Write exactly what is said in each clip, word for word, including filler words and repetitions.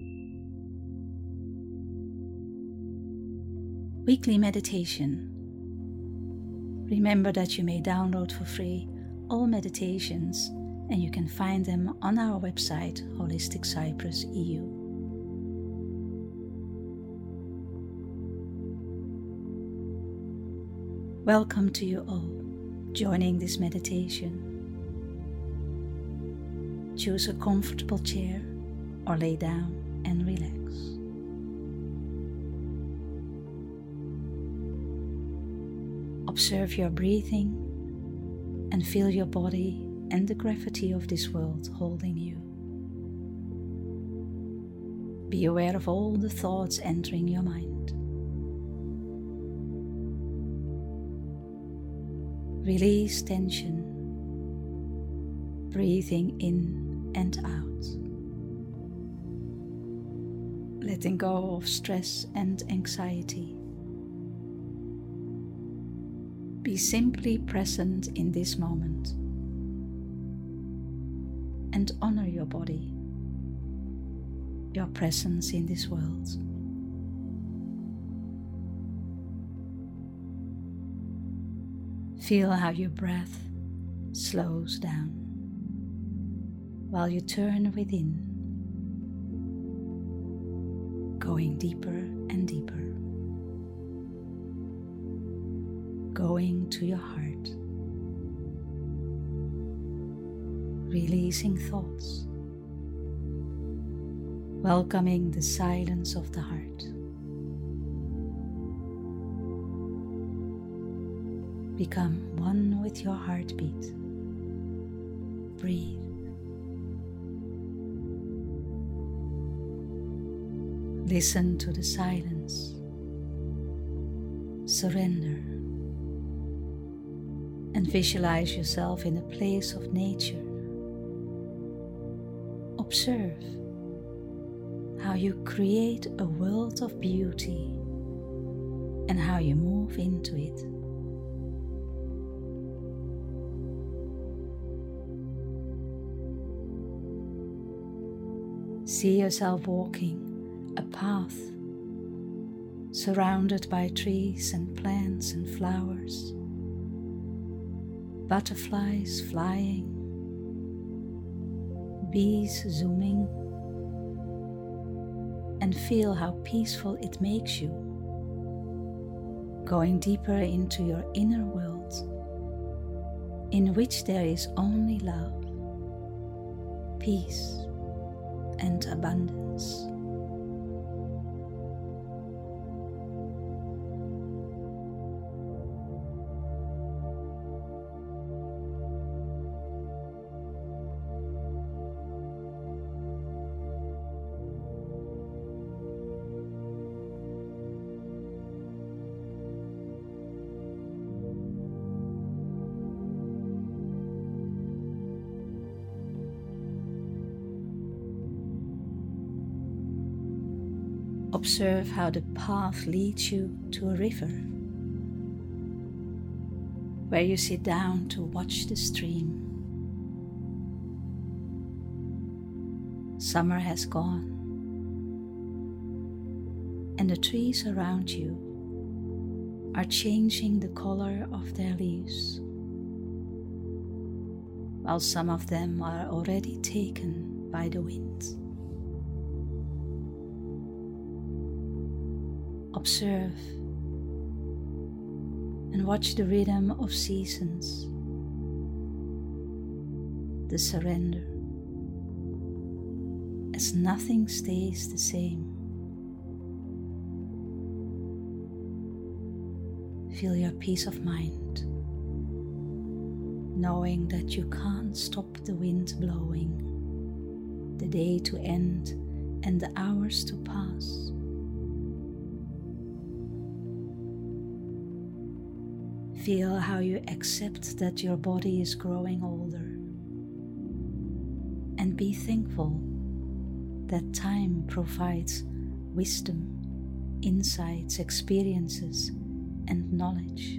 Weekly meditation. Remember that you may download for free all meditations, and you can find them on our website, Holistic Cyprus E U. Welcome to you all joining this meditation. Choose a comfortable chair or lay down and relax. Observe your breathing and feel your body and the gravity of this world holding you. Be aware of all the thoughts entering your mind. Release tension, breathing in and out. Letting go of stress and anxiety. Be simply present in this moment and honor your body, your presence in this world. Feel how your breath slows down while you turn within, going deeper and deeper. Going to your heart, releasing thoughts, welcoming the silence of the heart. Become one with your heartbeat. Breathe. Listen to the silence. Surrender. And visualize yourself in a place of nature. Observe how you create a world of beauty and how you move into it. See yourself walking a path surrounded by trees and plants and flowers. Butterflies flying, bees zooming, and feel how peaceful it makes you, going deeper into your inner world, in which there is only love, peace, and abundance. Observe how the path leads you to a river, where you sit down to watch the stream. Summer has gone, and the trees around you are changing the color of their leaves, while some of them are already taken by the wind. Observe and watch the rhythm of seasons, the surrender, as nothing stays the same. Feel your peace of mind, knowing that you can't stop the wind blowing, the day to end and the hours to pass. Feel how you accept that your body is growing older, and be thankful that time provides wisdom, insights, experiences, and knowledge.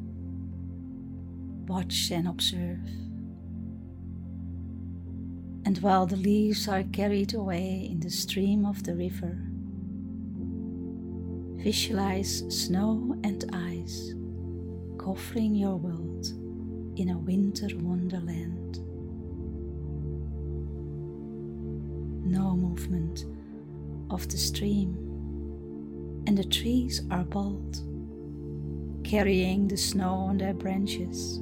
Watch and observe, And while the leaves are carried away in the stream of the river, visualize snow and ice covering your world in a winter wonderland. No movement of the stream, and the trees are bald, carrying the snow on their branches,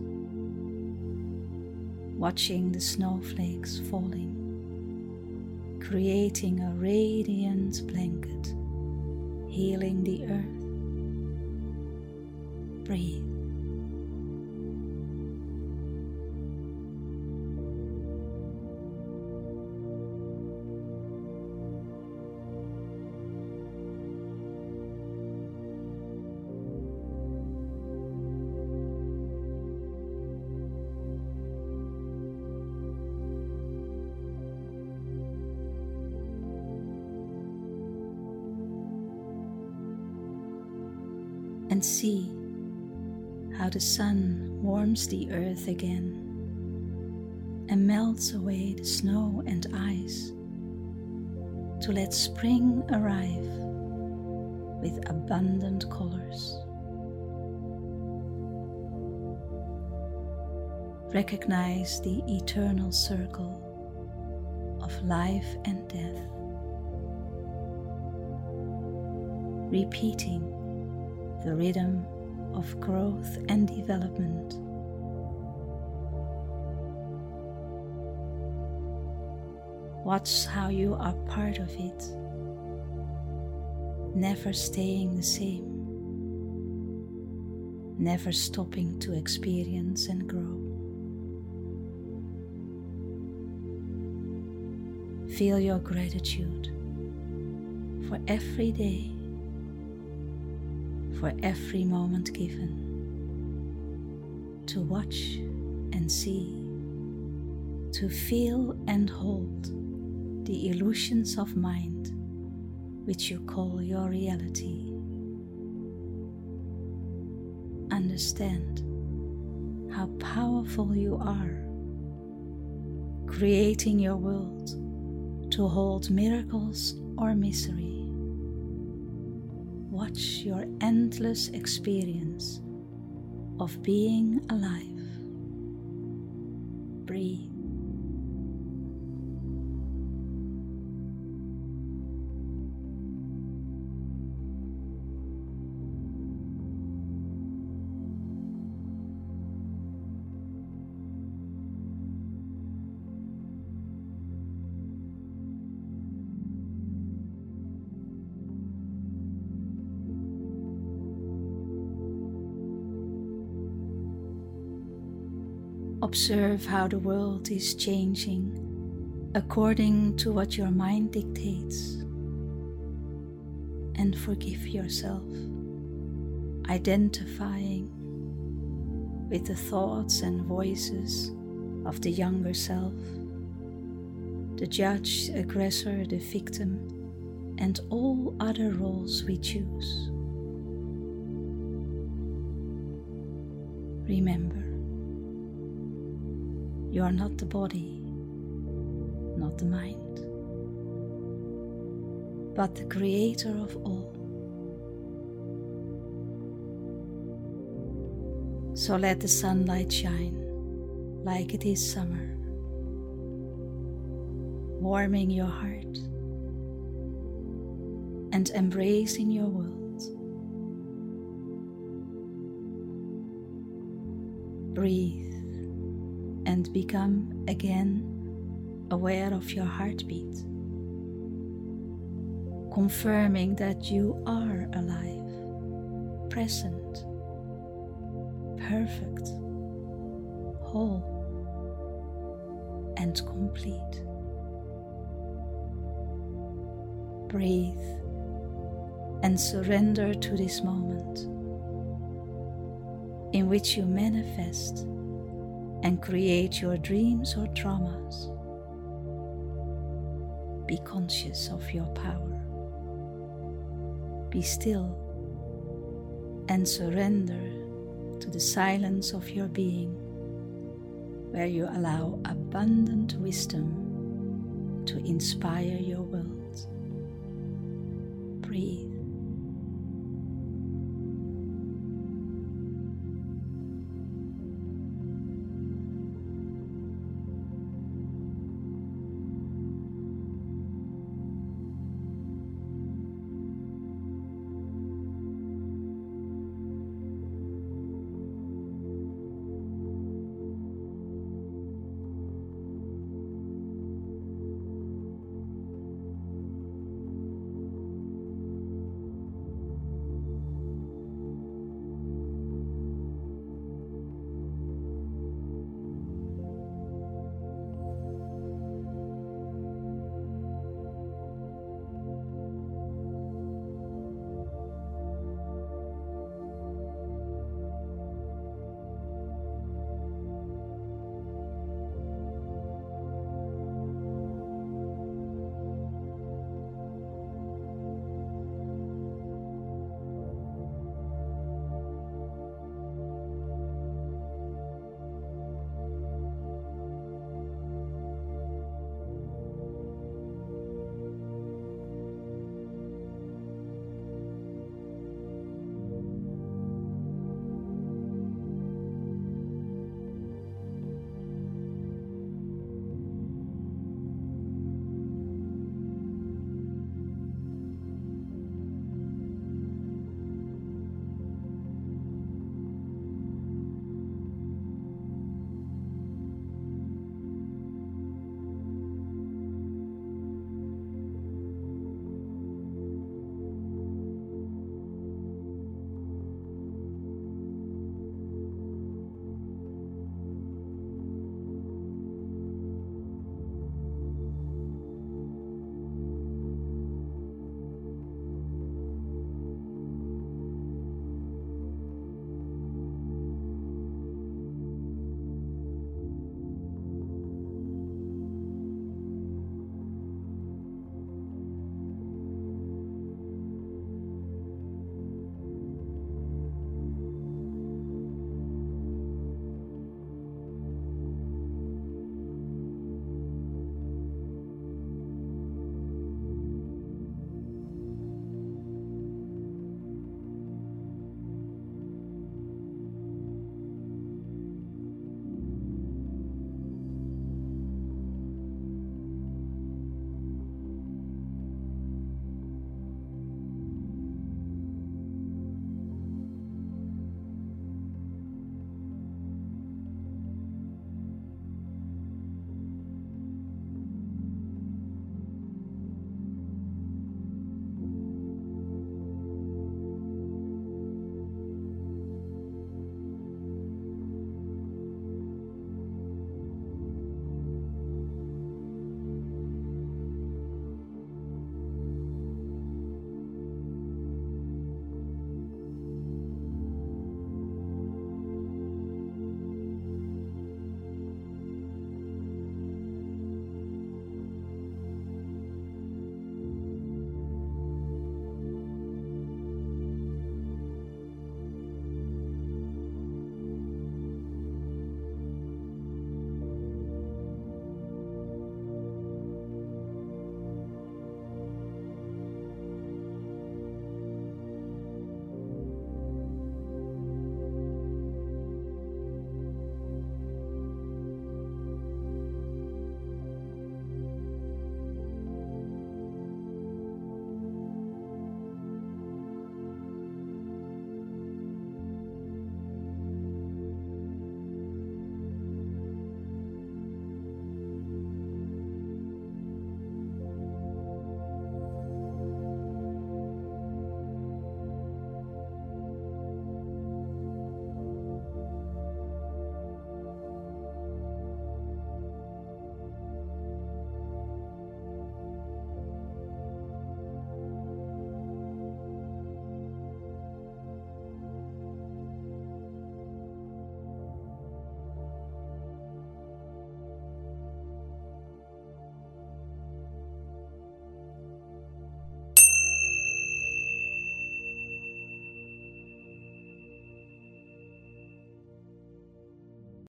watching the snowflakes falling, creating a radiant blanket, healing the earth. Breathe. And see how the sun warms the earth again and melts away the snow and ice to let spring arrive with abundant colors. Recognize the eternal circle of life and death, repeating the rhythm of growth and development. Watch how you are part of it, never staying the same, never stopping to experience and grow. Feel your gratitude for every day, for every moment given, to watch and see, to feel and hold the illusions of mind which you call your reality. Understand how powerful you are, creating your world to hold miracles or misery. Watch your endless experience of being alive. Breathe. Observe how the world is changing according to what your mind dictates, and forgive yourself, identifying with the thoughts and voices of the younger self, the judge, aggressor, the victim, and all other roles we choose. Remember, you are not the body, not the mind, but the creator of all. So let the sunlight shine like it is summer, warming your heart and embracing your world. Breathe and become again aware of your heartbeat, confirming that you are alive, present, perfect, whole, and complete. Breathe and surrender to this moment in which you manifest and create your dreams or traumas. Be conscious of your power. Be still and surrender to the silence of your being, where you allow abundant wisdom to inspire your world. Breathe.